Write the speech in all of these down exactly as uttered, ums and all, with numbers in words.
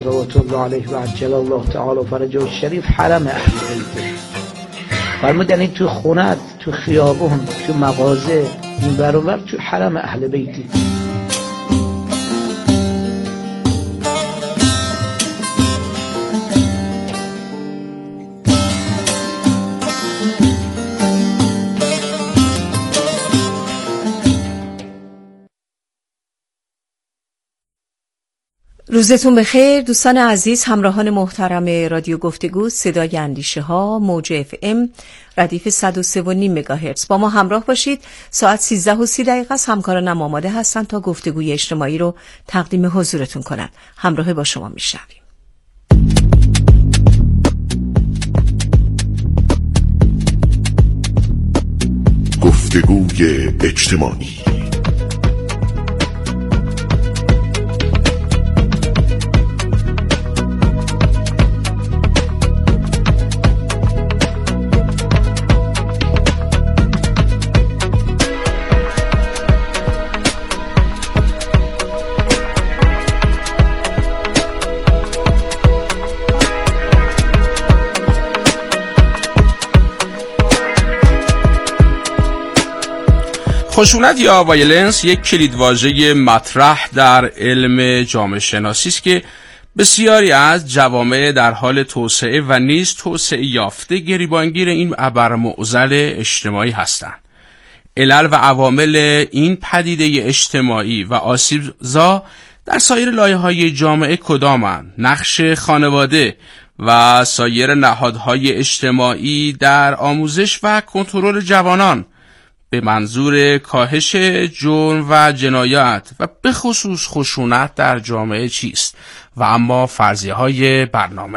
صلوات الله علیه و عجل الله تعالی فرجه الشریف حرم اهل بیت. فرمودن تو خونت، تو خیابون، تو مغازه، این برابر تو حرم اهل بیتی. روزتون بخیر دوستان عزیز، همراهان محترم رادیو گفتگو صدای اندیشه ها، موج اف ام ردیف صد و سه و نیم مگاهرتز. با ما همراه باشید. ساعت سیزده و سی دقیقه است. همکارانم آماده هستند تا گفتگوی اجتماعی رو تقدیم حضورتون کنند. همراه با شما میشنویم. گفتگوی اجتماعی. خشونت یا وایلنس یک کلیدواژه مطرح در علم جامعه شناسی است که بسیاری از جوامع در حال توسعه و نیز توسعه یافته گریبانگیر این ابرمعضل اجتماعی هستند. علل و عوامل این پدیده اجتماعی و آسیبزا در سایر لایه‌های جامعه کدامند؟ نقش خانواده و سایر نهادهای اجتماعی در آموزش و کنترل جوانان به منظور کاهش جرم و جنایت و به خصوص خشونت در جامعه چیست؟ و اما فرضیه های برنامه.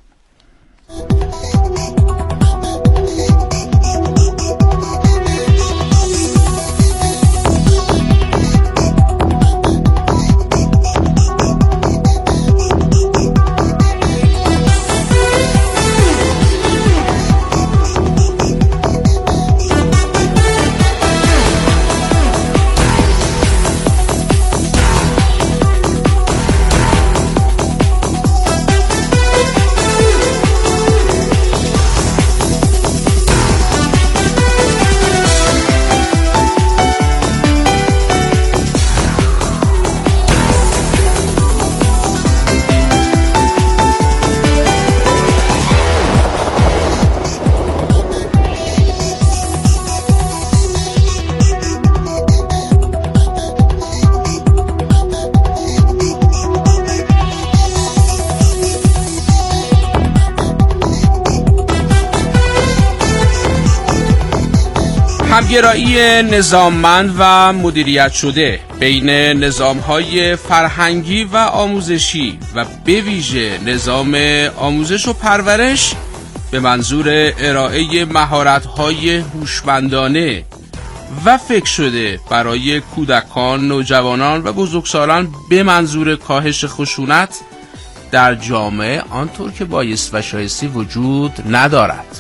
همگرایی نظاممند و مدیریت شده بین نظام‌های فرهنگی و آموزشی و به ویژه نظام آموزش و پرورش به منظور ارائه مهارت‌های هوشمندانه و فکر شده برای کودکان، نوجوانان و بزرگسالان به منظور کاهش خشونت در جامعه آنطور که بایست و شایسته وجود ندارد.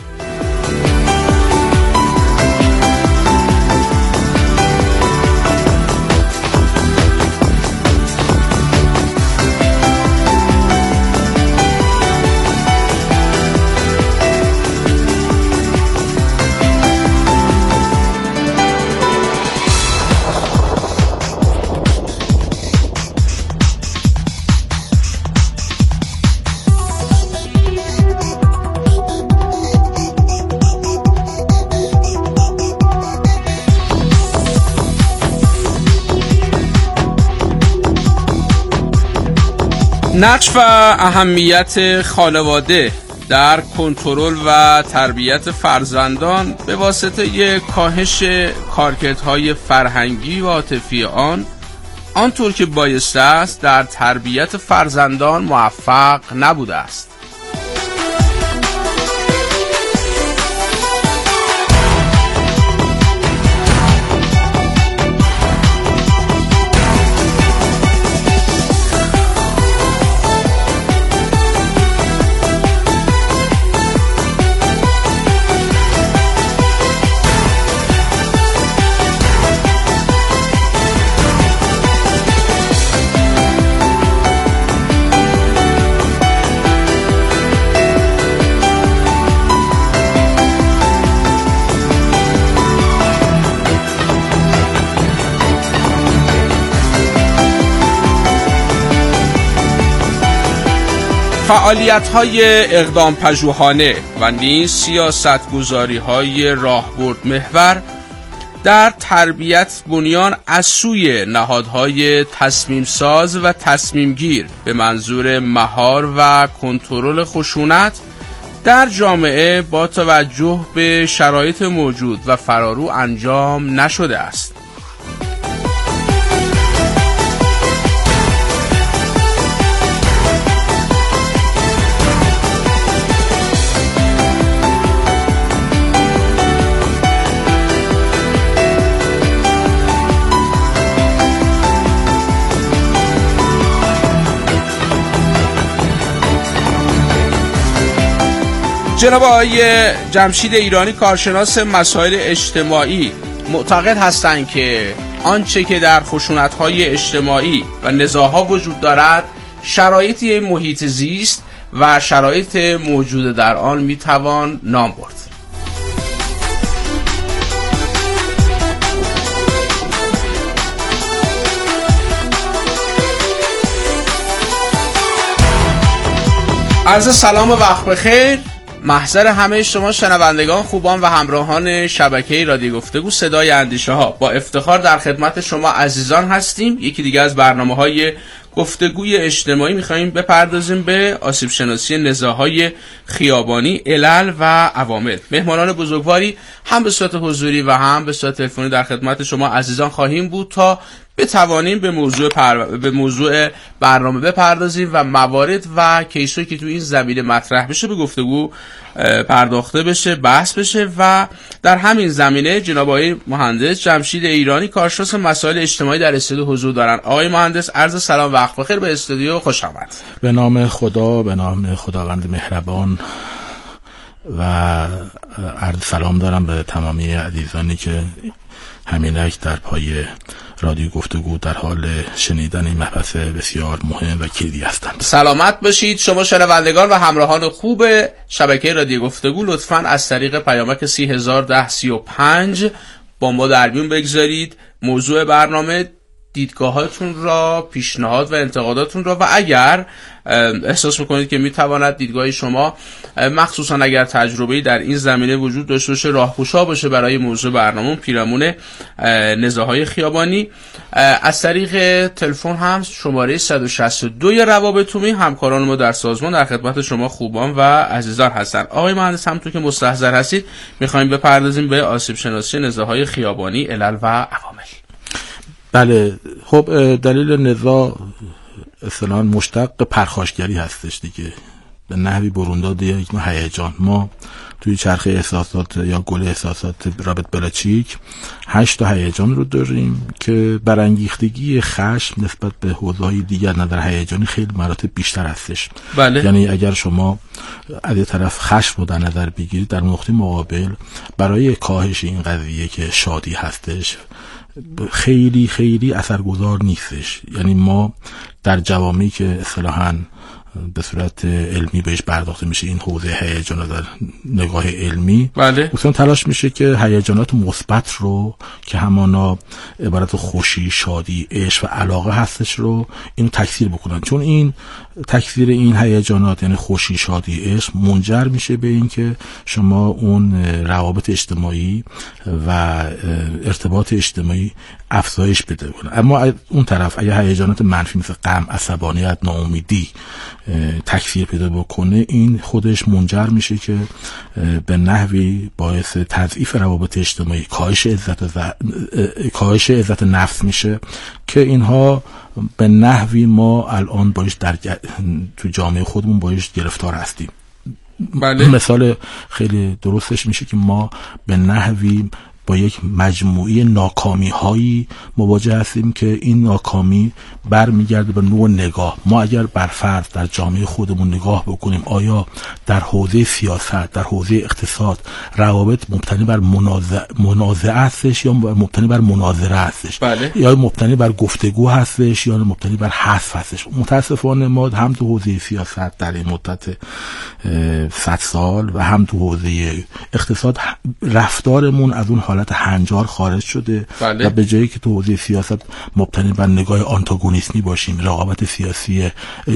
نقش و اهمیت خانواده در کنترل و تربیت فرزندان به واسطه کاهش کارکردهای فرهنگی و عاطفی آن آنطور که بایسته است در تربیت فرزندان موفق نبوده است. فعالیت‌های اقدام پژوهانه و نیز سیاست‌گذاری‌های راهبرد محور در تربیت بنیان از سوی نهادهای تصمیم ساز و تصمیم گیر به منظور مهار و کنترل خشونت در جامعه با توجه به شرایط موجود و فرارو انجام نشده است. جناب آقای جمشید ایرانی، کارشناس مسائل اجتماعی، معتقد هستند که آنچه که در خشونت‌های اجتماعی و نزاع‌ها وجود دارد شرایطی محیط زیست و شرایط موجود در آن میتوان نام برد. عرض سلام و وقت بخیر. محضر همه شما شنوندگان خوبان و همراهان شبکه رادیو گفتگو صدای اندیشه ها، با افتخار در خدمت شما عزیزان هستیم. یکی دیگه از برنامه‌های گفتگوی اجتماعی می‌خوایم بپردازیم به آسیب شناسی نزاع‌های خیابانی، علل و عوامل. مهمانان بزرگواری هم به صورت حضوری و هم به صورت تلفنی در خدمت شما عزیزان خواهیم بود تا بتوانیم به موضوع پر... به موضوع برنامه بپردازیم و موارد و کیسایی که تو این زمینه مطرح بشه به گفتگو پرداخته بشه، بحث بشه. و در همین زمینه جناب آقای مهندس جمشید ایرانی، کارشناس مسائل اجتماعی در استودیو حضور دارن. آقای مهندس، عرض سلام، وقت بخیر، به استودیو خوش آمد. به نام خدا، به نام خداوند مهربان، و عرض سلام دارم به تمامی عزیزانی که همینک در پای رادیو گفتگو در حال شنیدن این مبحث بسیار مهم و کلیدی هستند. سلامت باشید. شما شنوندگان و همراهان خوب شبکه رادیو گفتگو لطفاً از طریق پیامک سی هزار ده سی و پنج با ما در میون بگذارید موضوع برنامه، دیدگاهاتون را، پیشنهاد و انتقاداتون را، و اگر احساس میکنید که میتواند دیدگاه شما مخصوصا اگر تجربه‌ای در این زمینه وجود داشته باشه راهگشا باشه برای موضوع برنامه پیرامون نزاع‌های خیابانی، از طریق تلفن هم شماره صد و شصت و دو روابط عمومی همکاران ما در سازمان در خدمت شما خوبان و عزیزان هستند. آقای مهندس، همونطور که مستحضر هستید میخوایم بپردازیم به آسیب شناسی نزاع‌های خیابانی، علل و عوامل. بله، خب دلیل نزاع اصطلاحاً مشتق پرخاشگری هستش دیگه، به نحوی برونداد یک نوع هیجان. ما توی چرخه احساسات یا گل احساسات رابرت بلاچیک هشت تا هیجان رو داریم که برانگیختگی خشم نسبت به حوزه‌های دیگر نظر هیجانی خیلی مراتب بیشتر هستش. بله. یعنی اگر شما از یه طرف خشم رو در نظر بگیرید، در نقطه مقابل برای کاهش این قضیه که شادی هستش خیلی خیلی اثرگذار نیستش. یعنی ما در جوامعی که اصطلاحاً به صورت علمی بهش پرداخته میشه این حوزه هیجان در نگاه علمی، بله، اصلا تلاش میشه که هیجانات مثبت رو که همانا عبارت خوشی، شادی، عشق و علاقه هستش رو اینو تکثیر بکنن، چون این تکثیر این هیجانات یعنی خوشی، شادی، عشق منجر میشه به این که شما اون روابط اجتماعی و ارتباط اجتماعی افزایش بده کنه. اما اون طرف اگه هیجانات منفی مثل غم، عصبانیت، ناامیدی تکثیر پیدا بکنه، این خودش منجر میشه که به نحوی باعث تضعیف روابط اجتماعی، کاهش عزت و کاهش عزت نفس میشه که اینها به نحوی ما الان باش در تو جامعه خودمون باش گرفتار هستیم. بله. مثال خیلی درستش میشه که ما به نحوی با یک مجموعه ناکامی هایی مواجه هستیم که این ناکامی برمیگرده به نوع نگاه. ما اگر بر فرد در جامعه خودمون نگاه بکنیم، آیا در حوزه سیاست، در حوزه اقتصاد روابط مبتنی بر منازعه منازعه هستش یا مبتنی بر مناظره هستش؟ بله. یا مبتنی بر گفتگو هستش یا مبتنی بر حذف هستش؟ متاسفانه ما هم تو حوزه سیاست در این مدت صد سال و هم تو حوزه اقتصاد رفتارمون از اون حالت هنجار خارج شده بله. و به جایی که تو حوزه سیاست مبتنی بر نگاه آنتاگونیسمی باشیم، رقابت سیاسی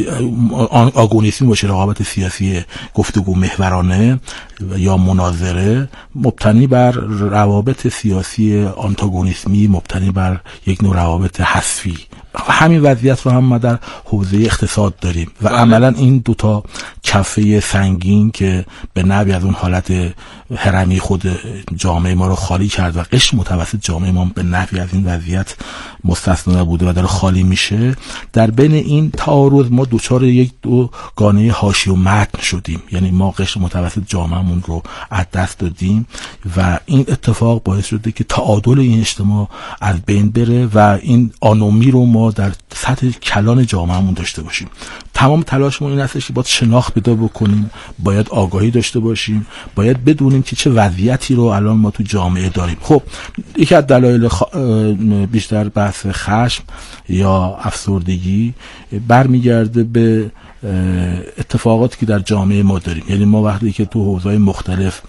آگونیسمی باشه، رقابت سیاسی گفتگو محورانه یا مناظره، مبتنی بر روابط سیاسی آنتاگونیسمی، مبتنی بر یک نوع روابط حذفی. همین وضعیت رو هم ما در حوزه اقتصاد داریم و بله. عملا این دوتا کفه سنگین که به نوعی از اون حالت هرمی خود جامعه ما رو خالی کرد و قشر متوسط جامعه ما به نوعی از این وضعیت مستثنا بوده و داره خالی میشه، در بین این تعارض ما دوچار یک دو گانه حاشیه و متن شدیم. یعنی ما قشر متوسط جامعهمون رو از دست دادیم و این اتفاق باعث شده که تعادل این اجتماع از بین بره و این آنومی رو ما در سطح کلان جامعهمون داشته باشیم. تمام تلاشمون این هستش که باید شناخت پیدا بکنیم، باید آگاهی داشته باشیم، باید بدونیم که چه وضعیتی رو الان ما تو جامعه داریم. خب یکی از دلایل خ... بیشتر بحث خشم یا افسردگی برمیگرده به اتفاقاتی که در جامعه ما داریم. یعنی ما وقتی که تو حوزه‌های مختلف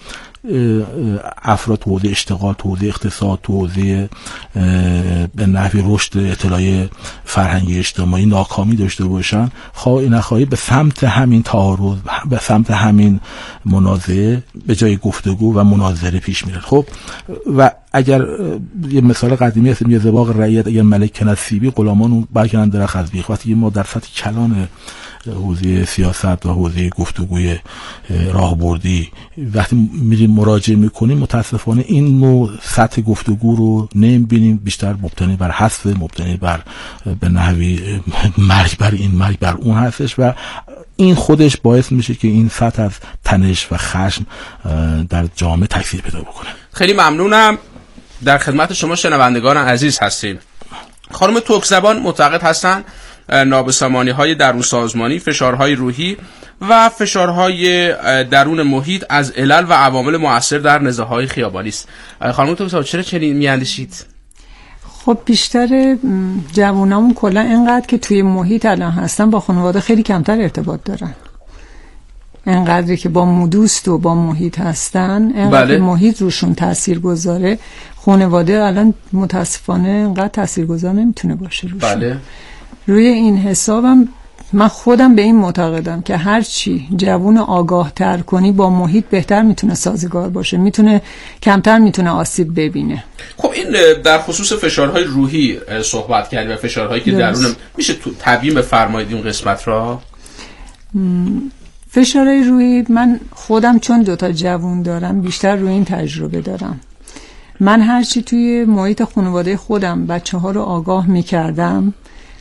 افراد تو حوزه اشتغال، تو حوزه اقتصاد، تو حوزه به نحوی رشد اطلاعی فرهنگی اجتماعی ناکامی داشته باشن، خواهی نخواهی به سمت همین تعارض، به سمت همین منازعه به جای گفتگو و مناظره پیش میره. خب و اگر یه مثال قدیمی هست، یه زباق رعیت اگر ملک نصیبی غلامان اون برکنن درخت از بیخ، وقتی ما در سطح کلان حوزه سیاست و حوزه گفتگوی راهبردی وقتی میریم مراجعه میکنیم، متاسفانه این نوع سطح گفتگو رو نمیبینیم، بیشتر مبتنی بر حذف، مبتنی بر به نحوی مرگ بر این مرگ بر اون هستش و این خودش باعث میشه که این سطح از تنش و خشم در جامعه تکثیر پیدا بکنه. خیلی ممنونم. در خدمت شما شنوندگان عزیز هستیم. خانم ترکزبان معتقد هستند نابسامانی های درون سازمانی، فشارهای روحی و فشارهای درون محیط از علل و عوامل مؤثر در نزاع‌های خیابانی است. خانم ترکزبان چرا چنین میاندیشید؟ خب بیشتر جوانامون کلا اینقدر که توی محیط الان هستن با خانواده خیلی کمتر ارتباط دارن. اینقدری که با دوست و با محیط هستن، اینقدر بله. محیط روشون تأثیر گذاره، خانواده الان متاسفانه اینقدر تأثیرگذار نمیتونه باشه روشون. بله. روی این حسابم من خودم به این معتقدم که هرچی جوون آگاه تر کنی با محیط بهتر میتونه سازگار باشه، میتونه کمتر میتونه آسیب ببینه. خب این در خصوص فشارهای روحی صحبت کردیم و فشارهایی که درون، میشه تو تبیین بفرمایید اون قسمت را؟ فشارهای روحی من خودم چون دوتا جوون دارم بیشتر روی این تجربه دارم. من هرچی توی محیط خانواده خودم بچه ها رو آگاه میکردم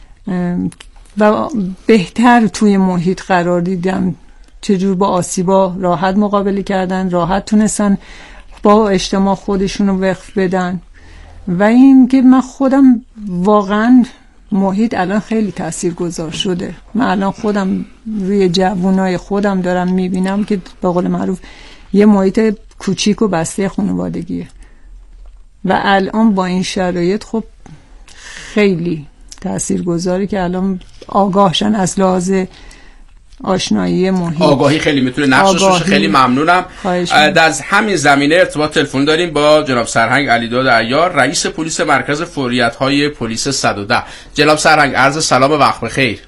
و بهتر توی محیط قرار دیدم، چجور با آسیبا راحت مقابله کردن، راحت تونستن با اجتماع خودشون رو وقف بدن و این که من خودم واقعا محیط الان خیلی تأثیر گذار شده. من الان خودم روی جوانای خودم دارم میبینم که به قول معروف یه محیط کوچیک و بسته خانوادگیه و الان با این شرایط خب خیلی تاثیرگذاری که الان آگاهشن از لحاظ آشنایی محیط. آگاهی خیلی میتونه نقشش باشه. خیلی ممنونم. در همین زمینه ارتباط تلفن داریم با جناب سرهنگ علیداد عیار، رئیس پلیس مرکز فوریت‌های پلیس صد و ده. جناب سرهنگ عرض سلام و وقت بخیر.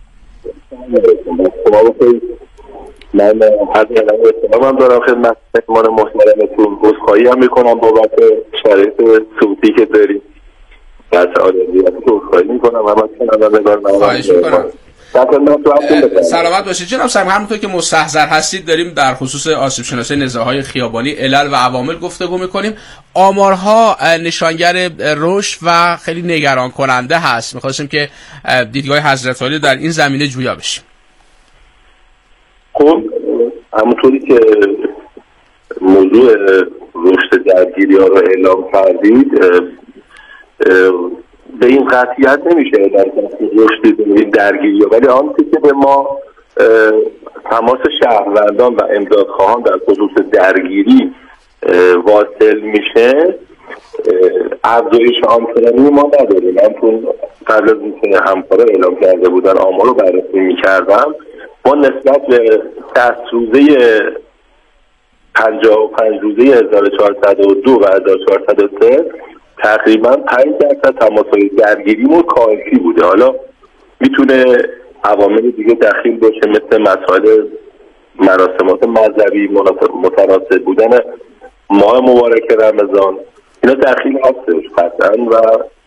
من از احترام دارم خدمت مهمان محترمتون، عذرخواهی هم میکنم بابت شرایط صوتی که داریم. بس آدمیت رو عذرخواهی میکنم همه شنوندگان. خواهش میکنم. سلامت باشید جناب سرهنگ. همونطور که مستحضر هستید داریم در خصوص آسیب شناسی نزاع‌های خیابانی، علل و عوامل گفتگو میکنیم. آمارها نشانگر رشد و خیلی نگران کننده هست. میخواستیم که دیدگاه حضرت عالی در این زمینه جویا بشیم. خب همونطوری که موضوع رشد درگیری ها رو اعلام کردید، به این قطعیت نمیشه در رشد این درگیری ها، ولی آن که به ما تماس شهروندان و امدادخواهان در خصوص درگیری واصل میشه، افزایش آنچنانی ما نداریم. من چون قبل از اینکه همکارا اعلام کرده بودن آمار رو بررسی میکردم، ما نسبت به دست روزه پنجاه و پنج روزه هزار و چهارصد و دو و هزار و چهارصد و سه تقریبا پنج درصد تماس‌های درگیریمون کاهشی بوده. حالا میتونه عوامل دیگه دخیل باشه مثل مسائل مراسمات مذهبی، متناسب بودن ماه مبارک رمضان، اینا دخیل هستش قطعا و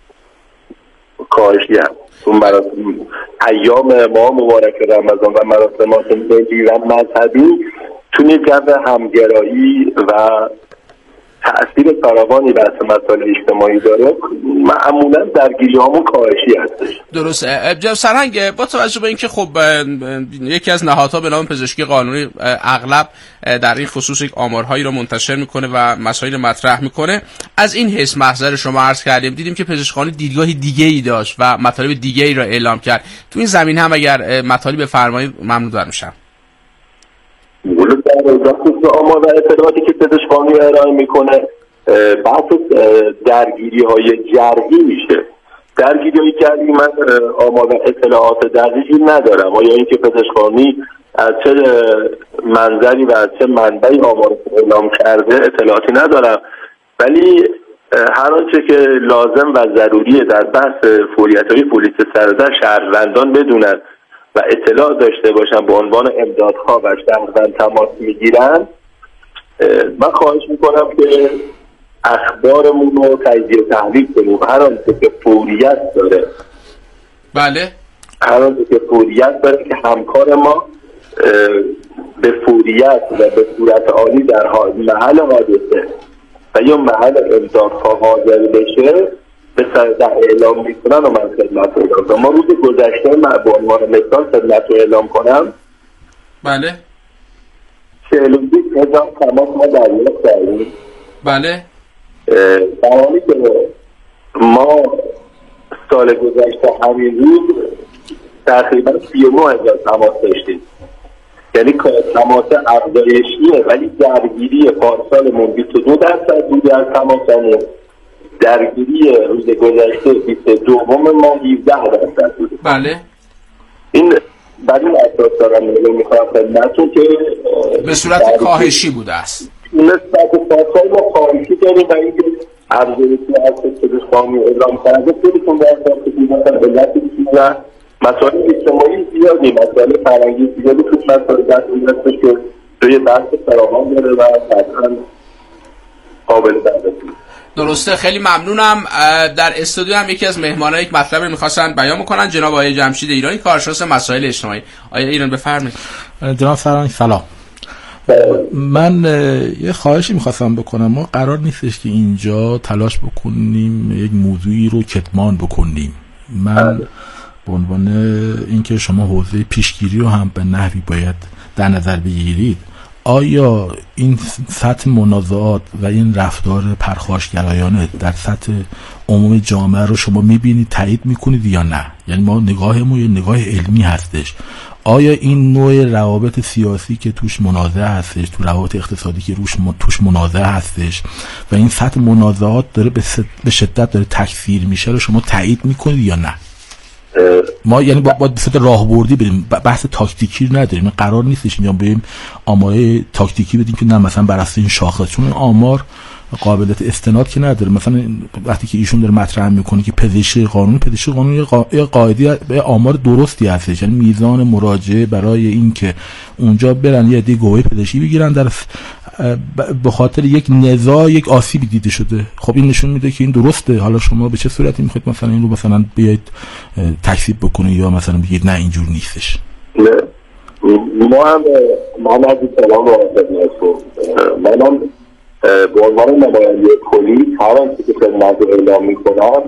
کاهشی هست. اون مراسم ایام ماه مبارک رمضان و مراسمات ملی و مذهبی تونی جو همگرایی و تأثیر فراوانی بر مسائل اجتماعی داره، معمولا درگیری هامون کاهشی هستش. درست. جناب سرهنگ، با توجه به اینکه خب یکی از نهادها به نام پزشکی قانونی اغلب در این خصوص یک آمارهایی رو منتشر میکنه و مسائل مطرح میکنه، از این حیث محضر شما عرض کردیم دیدیم که پزشک قانونی دیدگاهی دیگه ای داشت و مطالب دیگه ای را اعلام کرد. تو این زمینه هم اگر مطالب بفرمایید ممنون دار میشم. ولو در خصوص آمار و اطلاعاتی که پزشک قانونی ارائه میکنه بحث درگیری های جرحی میشه. درگیری های جرحی من آمار و اطلاعات دقیقی ندارم، آیا اینکه پزشک قانونی از چه منظری و از چه منبعی آمار اعلام کرده اطلاعاتی ندارم، ولی هر آنچه که لازم و ضروریه در بحث فعالیت‌های پلیس سراسر شهروندان بدونن و اطلاع داشته باشن به عنوان امدادها و شهروند تماس میگیرن، من خواهش میکنم که اخبارمون رو تجزیه تحلیل کنیم. هر آنچه که فوریت داره بله هر آنچه که فوریت داره که همکار ما به فوریت و به صورت عالی در محل حادثه و یا محل امدادها حاضر بشه به سرده اعلام میکنن و من خدمت رو اعلام کنم. ما روز گذشته من به عنوان مثال خدمت رو اعلام کنم بله چهل و بیست هزار تماس ما دریافت کردیم. بله در حالی که ما سال گذشته همین روز تقریبا سی و نه هزار تماس داشتیم، یعنی تماس افزایشیه ولی درگیری پارسالمون بیست و دو درصد بوده از تماسمون، درگیری روز گذشته بیست و دو ما هفده درصد بوده. بله این برای این اساس دارم میخوام خدمتتون که به صورت کاهشی بوده است. نسبت پارسال ما کاهشی داریم و اینکه افزایشی از پزشک قانونی اعلام کرده خودتون باید داشتید مثلا علتی و مسائل اجتماعی زیادی، مسائل فرهنگی زیادی توش مسائل دستوری هستش که روی بحث فراوان داره و قطعا قابل بررسی. درسته، خیلی ممنونم. در استودیو هم یکی از مهمانان یک مطلب رو می‌خواستن بیان بکنن، جناب آقای جمشید ایرانی، کارشناس مسائل اجتماعی. آقای ایران بفرمایید. جناب سرهنگ سلام. من یه خواهشی میخواستم بکنم. ما قرار نیستش که اینجا تلاش بکنیم یک موضوعی رو کتمان بکنیم. من به عنوان اینکه شما حوزه پیشگیری رو هم به نحوی باید در نظر بگیرید، آیا این سطح منازعات و این رفتار پرخاشگرایانه در سطح عموم جامعه رو شما میبینید، تایید میکنید یا نه؟ یعنی ما نگاهمون یه نگاه علمی هستش. آیا این نوع روابط سیاسی که توش منازعه هستش، تو روابط اقتصادی که روش توش منازعه هستش و این سطح منازعات داره به شدت داره تکثیر میشه رو شما تایید میکنید یا نه؟ ما یعنی با با صورت راهبردی بریم، بحث تاکتیکی نداریم. قرار نیستش اینجا بریم آمارای تاکتیکی بدیم که نه مثلا بر اساس این شاخص، چون آمار قابلیت استناد که نداره. مثلا وقتی که ایشون داره مطرح میکنه که پزشکی قانونی پزشکی قانونی قاعده به آمار درستی هستش، یعنی میزان مراجعه برای این که اونجا برن یه عده گواهی پزشکی بگیرن در به خاطر یک نزاع یک آسیبی دیده شده، خب این نشون میده که این درسته. حالا شما به چه صورتی میخواید مثلا این رو مثلا بیاید تکذیب بکنید یا مثلا بگید نه اینجور نیستش؟ نه ما هم من از سلام رو منم به عنوان نماینده پلیس هر آنچه که خدمت رو اعلام میکنم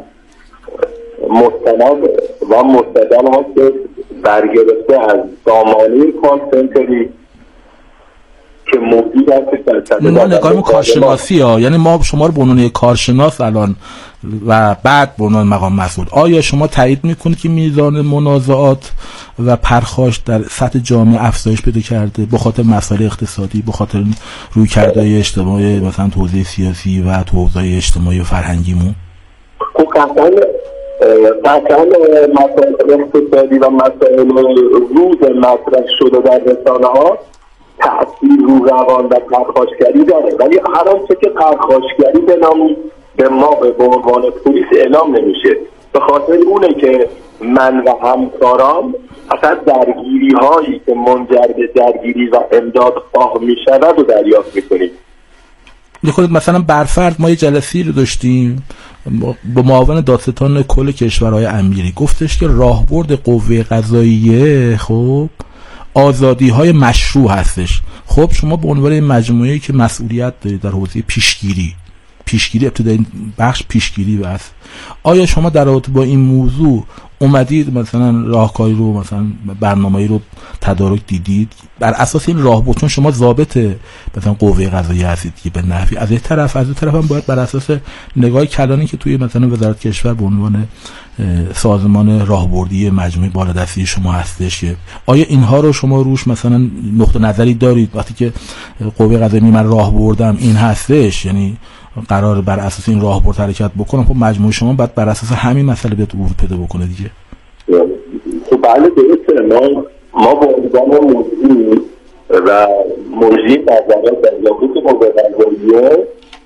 مستند و مستدل هست که برگرفته از سامانه کال سنتری که موجود هست. ما نگاهیم کارشناسی ها، یعنی ما شما رو به عنوان کارشناس الان و بعد به عنوان مقام مسئول، آیا شما تایید میکنید که میزان منازعات و پرخاش در سطح جامعه افزایش پیدا کرده به خاطر مسائل اقتصادی، به خاطر رویکردهای اجتماعی مثلا توزیع سیاسی و توزیع اجتماعی و فرهنگیمون؟ خب قطعا قطعا مسائل اقتصادی و مسائل روز مطرح شده در رسانه ها تأثیر رو روان و پرخاشگری داره، ولی هر آنچه که پرخاشگری به نام به ما به عنوان پلیس اعلام نمیشه. به خاطر اونه که من و همکاران اصلا درگیری هایی که منجر به درگیری و امداد خواه می شود و دریافت می کنیم. خودت مثلا برفرض ما یه جلسه‌ای رو داشتیم با معاون دادستان کل کشورهای امیری، گفتش که راهبرد قوه قضاییه خب آزادی های مشروع هستش. خب شما به عنوان مجموعه‌ای که مسئولیت دارید در حوزه پیشگیری پیشگیری ابتدایی بخش پیشگیری بس، آیا شما در رابطه با این موضوع اومدید مثلا راهکاری رو مثلا برنامه‌ای رو تدارک دیدید بر اساس این راهبرد؟ چون شما ضابط مثلا قوه قضاییه هستید که به نحوی از این طرف از اون طرف هم باید بر اساس نگاه کلانی که توی مثلا وزارت کشور به عنوان سازمان راهبردی مجموعه بالادستی شما هستش، آیا اینها رو شما روش مثلا نقطه نظری دارید وقتی که قوه قضاییه من راه بردم این هستش، یعنی قرار بر اساس این راهبرد حرکت بکنم، خب مجموعه شما باید بر اساس همین مسئله بیاد ورود پیدا بکنه دیگه؟ خب بله درسته. ما ما با عنوان موضوع و موضوعی نظرات در رابطه با قوه قضاییه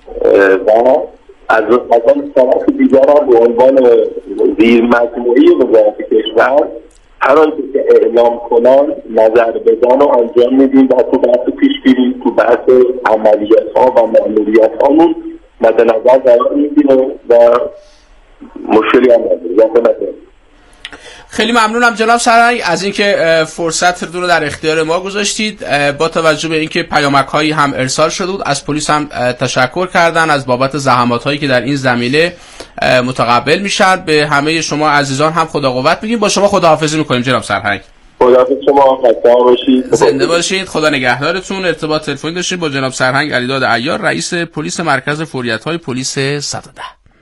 و از آن طرف دیگر هم به عنوان زیر مجموعه وزارت کشور هر آنچه که اعلام کنان نظر بدان و انجام میدیم و تو بحث پیشگیری تو بحث عملیات ها و مأموریت هامون مد نظر قرار میدیم و مشکلی هم نداریم. خیلی ممنونم جناب سرهنگ از اینکه فرصتتون رو در اختیار ما گذاشتید. با توجه به اینکه پیامک هایی هم ارسال شده بود، از پلیس هم تشکر کردن از بابت زحمات هایی که در این زمینه متقبل میشن. به همه شما عزیزان هم خدا قوت میگیم. با شما خداحافظی میکنیم جناب سرهنگ. خداحافظ شما، خسته باشید، زنده باشید، خدا نگهدارتون. ارتباط تلفنی داشتیم با جناب سرهنگ علیداد عیار، رئیس پلیس مرکز فوریت های پلیس صد و ده.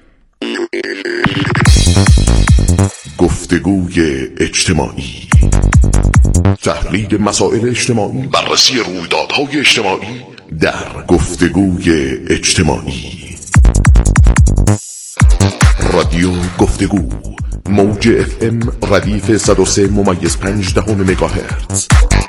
گفتگوی اجتماعی، تحلیل مسائل اجتماعی، بررسی رویدادهای اجتماعی در گفتگوی اجتماعی. رادیو گفتگو، موج اف ام ردیف صد و سه ممیز پنج دهم مگاهرتز.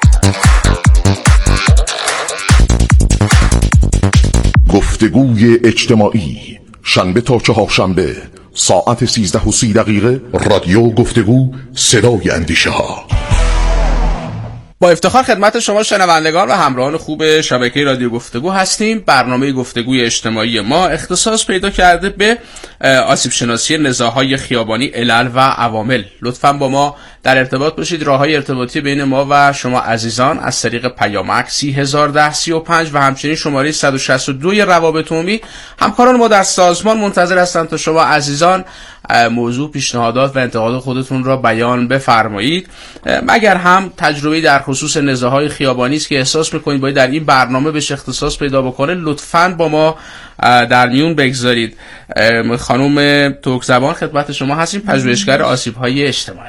گفتگوی اجتماعی، شنبه تا چهارشنبه ساعت سیزده و سی دقیقه. رادیو گفتگو، صدای اندیشه ها. با افتخار خدمت شما شنوندگان و همراهان خوب شبکه رادیو گفتگو هستیم. برنامه گفتگوی اجتماعی ما اختصاص پیدا کرده به آسیب شناسی نزاع‌های خیابانی، علل و عوامل. لطفاً با ما در ارتباط باشید. راه‌های ارتباطی بین ما و شما عزیزان از طریق پیامک سی هزار و ده سی و پنج و همچنین شماره صد و شصت و دو روابط عمومی. همکاران ما در سازمان منتظر هستند تا شما عزیزان موضوع، پیشنهادات و انتقاد خودتون را بیان بفرمایید. مگر هم تجربه در خصوص نزاع‌های خیابانی است که احساس می‌کنید باید در این برنامه بهش اختصاص پیدا بکنه، لطفاً با ما در میون بگذارید. خانم توک زبان خدمت شما هستیم، پژوهشگر آسیب‌های اجتماعی.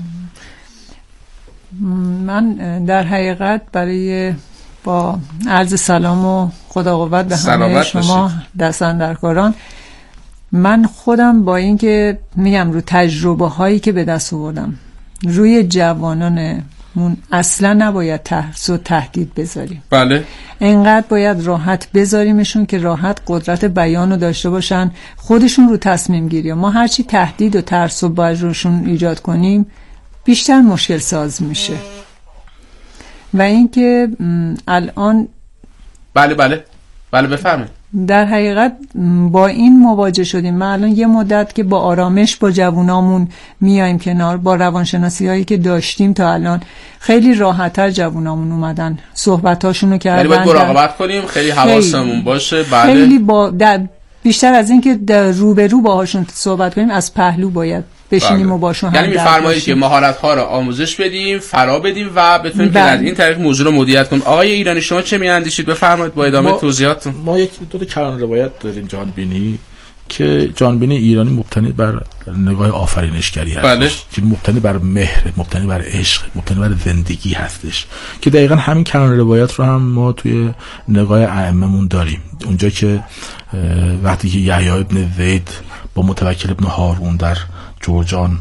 من در حقیقت برای با عرض سلام و خدا قوت به همه شما دستاندرکاران، من خودم با این که میگم رو تجربه هایی که به دست آوردم روی جوانانمون اصلا نباید ترس و تهدید بذاریم. بله. انقدر باید راحت بذاریمشون که راحت قدرت بیان رو داشته باشن، خودشون رو تصمیم گیری. ما هرچی تهدید و ترس و باید روشون ایجاد کنیم بیشتر مشکل ساز میشه. و اینکه الان بله بله بله بفرمایید. در حقیقت با این مواجه شدیم. من الان یه مدت که با آرامش با جوونامون میایم کنار، با روانشناسی هایی که داشتیم تا الان خیلی راحت‌تر جوونامون اومدن صحبتاشون رو کردن. یعنی باید مراقبت کنیم، خیلی حواسمون باشه. بله. خیلی با بیشتر از این که روبرو باهاشون صحبت کنیم، از پهلو باید بشینیم بله. و باشون یعنی میفرمایید که مهارت‌ها رو آموزش بدیم، فرا بدیم و بتونیم که از این طریق موضوع رو مدیریت کنیم. آقای ایرانی شما چه می‌اندیشید؟ بفرمایید با ادامه توضیحاتتون. ما یک دو تا کلان روایت داریم جانبینی که جانبینی ایرانی مبتنی بر نگاه آفرینشگری هست. بله. که مبتنی بر مهر، مبتنی بر عشق، مبتنی بر زندگی هستش، که دقیقاً همین کلان روایت رو هم ما توی نگاه ائمه‌مون داریم. اونجا که وقتی که یحیی ابن زید با متوکل ابن هارون در جرجان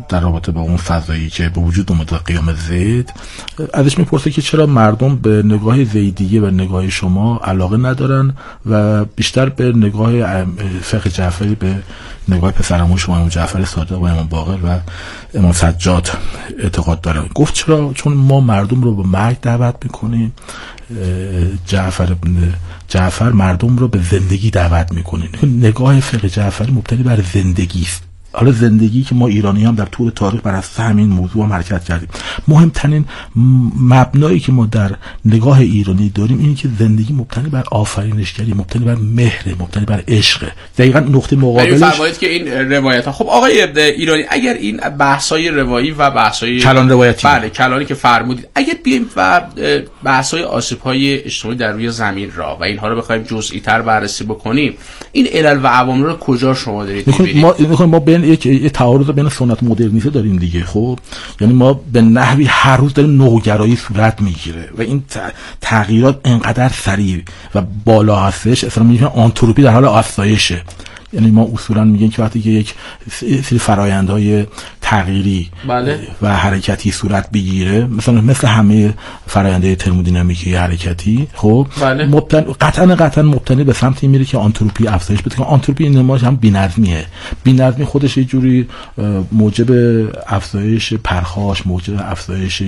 در رابطه با اون فضایی که به وجود اومده قیام زید، ازش میپرسه که چرا مردم به نگاه زیدیه و نگاه شما علاقه ندارن و بیشتر به نگاه فقه جعفری، به نگاه پسرعمو شما امام جعفر صادق و امام باقر و امام سجاد اعتقاد دارن. گفت چرا؟ چون ما مردم رو به مرگ دعوت میکنیم، جعفر جعفر مردم رو به زندگی دعوت میکنه. نگاه فقه جعفری مبتنی بر زندگی است. حالا زندگی که ما ایرانی هم در طول تاریخ بر اساس همین موضوع هم حرکت کردیم. مهمترین مبنایی که ما در نگاه ایرانی داریم اینه که زندگی مبتنی بر آفرینشگری، مبتنی بر مهر، مبتنی بر عشق. دقیقاً نقطه مقابلش فرمایید که این روایت ها. خب آقای ایرانی، اگر این بحث‌های روایی و بحث‌های کلان روایتی، بله کلانی که فرمودید، اگر بیایم و بحث‌های آسیب‌های اجتماعی در روی زمین را و اینها رو بخوایم جزئی‌تر بررسی بکنیم، این علل و عوامل رو کجا شما دارید می‌بینید؟ ما ما بین یک یه تعارض بین سنت و مدرنیته داریم دیگه. خب یعنی ما به نحوی هر روز داریم نوگرایی صورت میگیره و این تغییرات انقدر سریع و بالا هستش، اصلا میگن آنتروپی در حال آسایشه. یعنی ما اصولا میگیم که وقتی که یک سری فرآیندهای تغییری بله. و حرکتی صورت بگیره، مثلا مثل همه فرآیندهای ترمودینامیکی حرکتی، خب بله. مبتن قطعا قطعا مبتنی به سمتی میره که آنتروپی افزایش بده. که آنتروپی نماش هم بی‌نظمیه. بی‌نظمی خودش یه جوری موجب افزایش پرخاش، موجب افزایش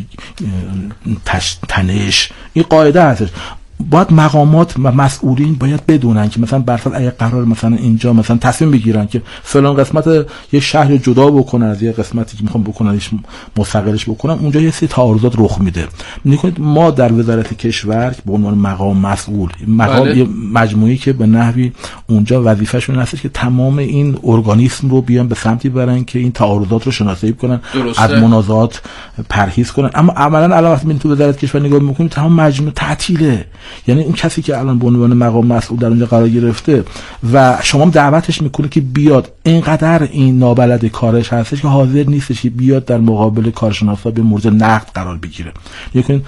تنش، این قاعده هستش. باید مقامات و مسئولین باید بدونن که مثلا برفرض اگه قرار مثلا اینجا مثلا تصمیم بگیرن که فلان قسمت یه شهر جدا بکنن از یه قسمتی که میخوام بکننش مستقلش بکنن، اونجا یه سری تعارضات رخ میده. میگید ما در وزارت کشور به عنوان مقام مسئول، مقام بله. یه مجموعه‌ای که به نحوی اونجا وظیفه‌شون هست که تمام این ارگانیسم رو بیان به سمتی برن که این تعارضات رو شناسایی کنن، درسته. از منازعات پرهیز کنن. اما عملاً الان وقتی تو وزارت کشور نگاه میکنیم تمام مجموعه تعطیله. یعنی اون کسی که الان به عنوان مقام مسئول در اونجا قرار گرفته و شما دعوتش میکنه که بیاد، اینقدر این نابلد کارش هستش که حاضر نیستش که بیاد در مقابل کارشناسا به مورد نقد قرار بگیره. یعنی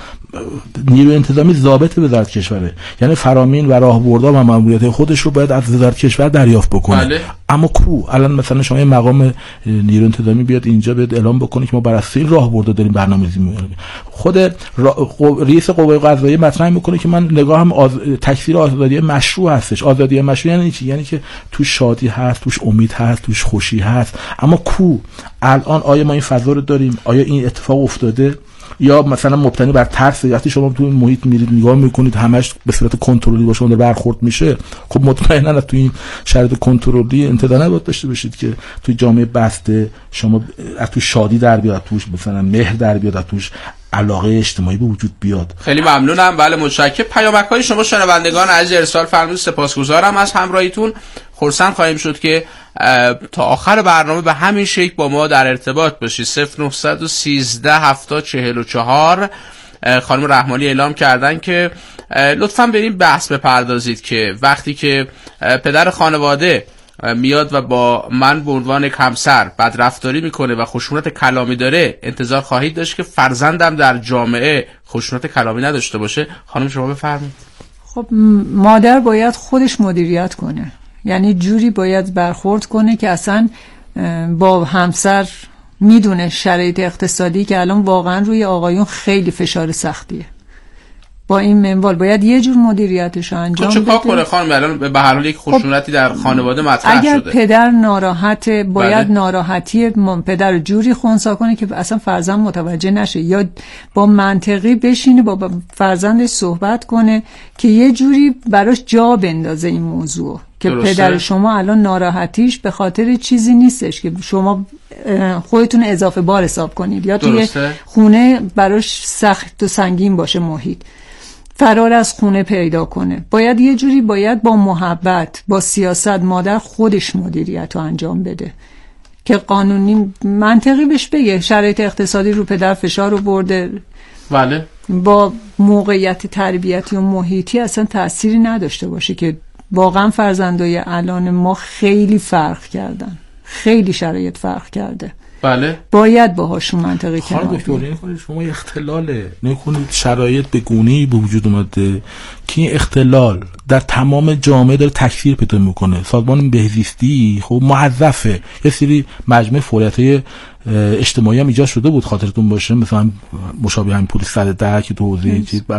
نیروی انتظامی ضابط وزارت کشوره، یعنی فرامین و راهبردها و ماموریت خودش رو باید از وزارت کشور دریافت بکنه. بله. اما کو الان مثلا شما یه مقام نیروی انتظامی بیاد اینجا بیاد اعلام بکنه که ما بر اساس این راهبردها داریم برنامه‌ریزی می‌کنیم. خود رئیس قوه قضاییه مطرح میکنه که من نگاهم آز... تکثیر آزادی مشروع هستش. آزادی مشروع یعنی چی؟ یعنی که توش شادی هست، توش امید هست، توش خوشی هست. اما کو الان آیا ما این فضا رو داریم؟ آیا این اتفاق افتاده؟ یا مثلا مبتنی بر ترس؟ وقتی شما تو این محیط میرید نگاه میکنید همش به صورت کنترلی با شما برخورد میشه، خب مطمئنا تو این شرایط کنترلی انتظار نباید داشته باشید که توی جامعه بسته شما از توش شادی در بیاد، توش مثلا مهر در بیاد، توش علاقه اجتماعی به وجود بیاد. خیلی ممنونم. بله متشکرم. پیامک‌های شما شنوندگان عزیز ارسال فرمودید. سپاسگزارم از همراهیتون. خرسند خواهیم شد که تا آخر برنامه به همین شکل با ما در ارتباط باشید. صفر نه یک سه هفتاد چهل و چهار خانم رحمانی اعلام کردن که لطفاً بریم بحث بپردازید که وقتی که پدر خانواده میاد و با من به عنوان همسر بدرفتاری میکنه و خشونت کلامی داره، انتظار خواهید داشت که فرزندم در جامعه خشونت کلامی نداشته باشه. خانم شما بفرمایید. خب مادر باید خودش مدیریت کنه، یعنی جوری باید برخورد کنه که اصلا با همسر میدونه شرایط اقتصادی که الان واقعا روی آقایون خیلی فشار سختیه، با این منوال باید یه جور مدیریتش رو انجام بده. چه کنه خانم؟ الان به هر حال یک خشونتی در خانواده مطرح اگر شده. اگر پدر ناراحت باید بله. ناراحتی پدر جوری خنثی کنه که اصلا فرزند متوجه نشه، یا با منطقی بشینه با فرزندش صحبت کنه که یه جوری براش جا بندازه این موضوع که درسته. پدر شما الان ناراحتیش به خاطر چیزی نیستش که شما خودتون اضافه بار حساب کنید یا توی خونه براش سخت و سنگین باشه محیط، فرار از خونه پیدا کنه. باید یه جوری باید با محبت با سیاست مادر خودش مدیریت رو انجام بده که قانونی منطقی بهش بگه شرایط اقتصادی رو پدر فشار رو برده، بله، با موقعیت تربیتی و محیطی اصلا تأثیری نداشته باشه که واقعا فرزندای الان ما خیلی فرق کردن، خیلی شرایط فرق کرده. بله، باید باهاشون منطقی کنار بیایید. شما اختلاله نکنید، شرایط به گونه‌ای به وجود اومده که این اختلال در تمام جامعه داره تکثیر پیدا میکنه. سازمان بهزیستی خب موظفه یه سری مجموعه فعالیت‌های اجتماعی هم ایجاد شده بود، خاطرتون باشه، مثلا مشابه همین پلیس سر در که تو حوزه چیز